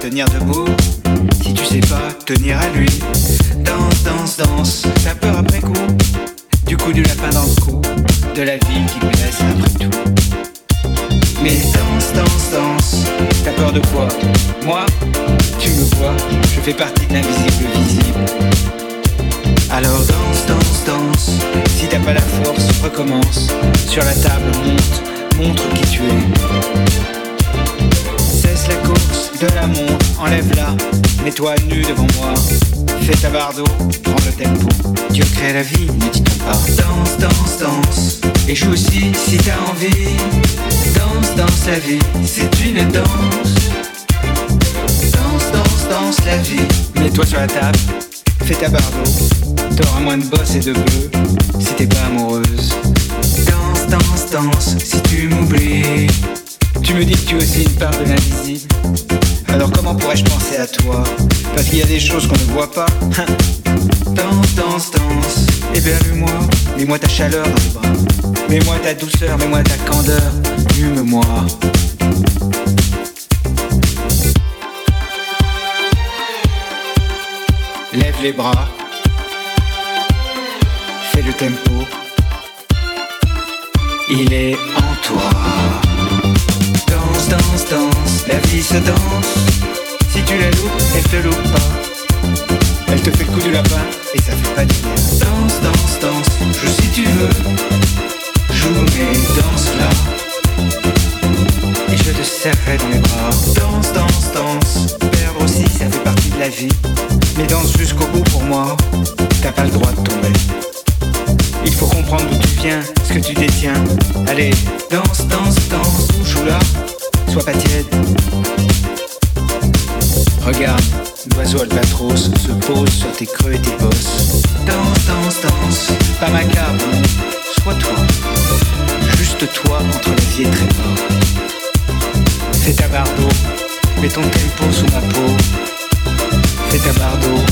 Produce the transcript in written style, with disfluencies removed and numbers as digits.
tenir debout, si tu sais pas tenir à lui. Danse, danse, danse, t'as peur après coup, du coup du lapin dans le cou, de la vie qui blesse après tout. Mais danse, danse, danse, t'as peur de quoi? Moi, tu me vois, je fais partie de l'invisible visible. Alors danse, danse, danse, si t'as pas la force, recommence. Sur la table, montre qui tu es. Cesse la course de la montre, enlève-la, mets-toi nu devant moi. Fais ta bardo, prends le tempo. Dieu crée la vie, ne dit-on pas? Danse, danse, danse, et joue aussi si t'as envie. Danse, danse la vie, c'est une danse. Danse, danse, danse la vie. Mets-toi sur la table, fais ta bardo. T'auras moins de boss et de bleu si t'es pas amoureuse. Danse, danse, danse, si tu m'oublies. Tu me dis que tu es aussi une part de l'invisible. Alors comment pourrais-je penser à toi? Parce qu'il y a des choses qu'on ne voit pas. Danse, danse, danse, éberlue-moi. Mets-moi ta chaleur dans les bras. Mets-moi ta douceur, mets-moi ta candeur. Hume-moi. Lève les bras. Fais le tempo. Il est en toi. Danse, danse, danse, la vie se danse. Si tu la loupes, elle te loupe pas. Elle te fait le coup du lapin et ça fait pas du bien. Danse, danse, danse, joue si tu veux. Joue mais danse là. Et je te serrerai dans mes bras. Danse, danse, danse, perdre aussi ça fait partie de la vie. Mais danse jusqu'au bout pour moi. T'as pas le droit de tomber. Il faut comprendre d'où tu viens, ce que tu détiens. Allez, danse, danse, danse, joue là. Sois pas tiède. Regarde, l'oiseau albatros se pose sur tes creux et tes bosses. Danse, danse, danse, pas macabre, non. Sois toi, juste toi entre la vie et trépas. Fais ta bardo, mets ton tempo sous ma peau. Fais ta bardo,